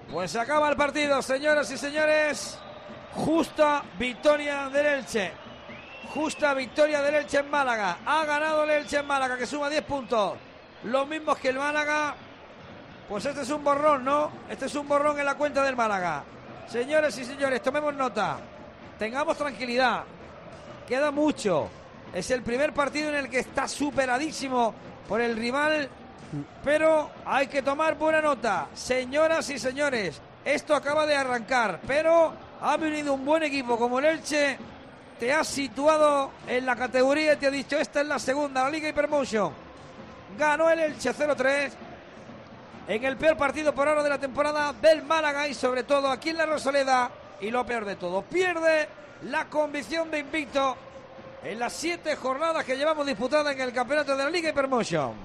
Pues se acaba el partido, señoras y señores. Justa victoria del Elche. Justa victoria del Elche en Málaga. Ha ganado el Elche en Málaga, que suma 10 puntos. Los mismos que el Málaga. Pues este es un borrón, ¿no? Este es un borrón en la cuenta del Málaga. Señores y señores, tomemos nota. Tengamos tranquilidad. Queda mucho. Es el primer partido en el que está superadísimo por el rival. Pero hay que tomar buena nota. Señoras y señores, esto acaba de arrancar. Pero ha venido un buen equipo como el Elche. Te ha situado en la categoría y te ha dicho, esta es la segunda, la Liga Hypermotion. Ganó el Elche 0-3 en el peor partido por ahora de la temporada del Málaga y sobre todo aquí en la Rosaleda. Y lo peor de todo, pierde la convicción de invicto en las 7 jornadas que llevamos disputadas en el campeonato de la Liga Hypermotion.